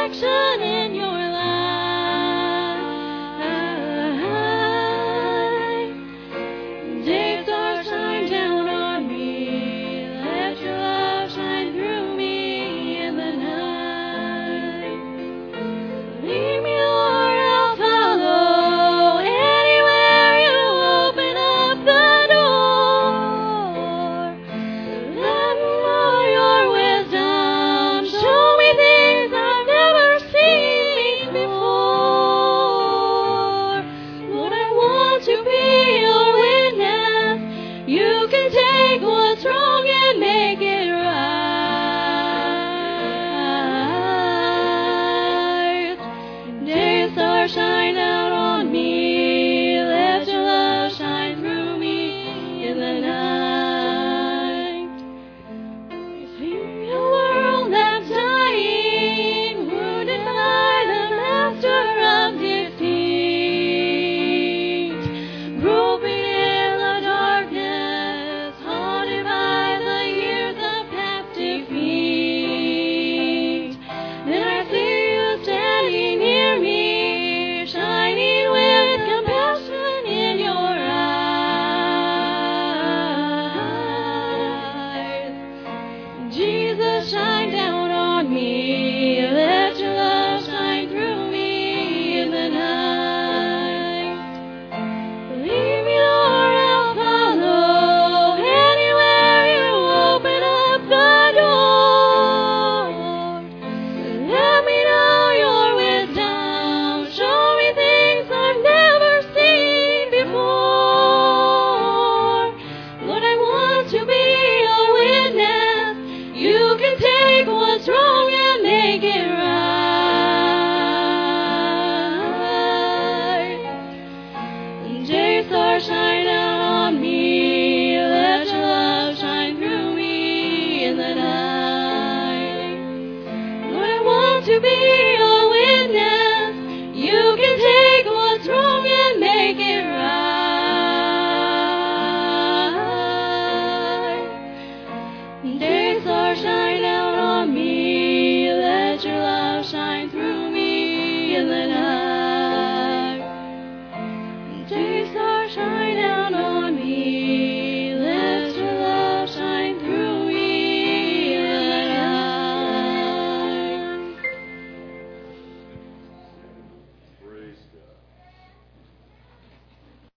perfection in your life. Day stars shine down on me. Let your love shine through me in the night. Lead me, Lord, I'll follow. Anywhere you open up the door. Let me know your wisdom. Show me things I've never seen before. Lord, I want to be your witness. You can take what's wrong and make it right. Day stars shine out on me. Let your love shine through me in the night. We see a world that's dying, wounded by the master of defeat, groping in the darkness, haunted by the years of past defeat. Then I see you standing near me, shining with compassion in your eyes. Jesus, shine down on me. Let your love shine through me in the night. Lead me, Lord, I'll follow. Anywhere you open up the door. Let me know your wisdom. Show me things I've never seen before. Lord, I want to be your witness. You can take what's wrong and make it right. Day stars shine out on me. Let your love shine through me in the night. Lord, I want to be your witness. You can take what's wrong and make it right. Day stars shine out on me. Let your love shine through me in the night.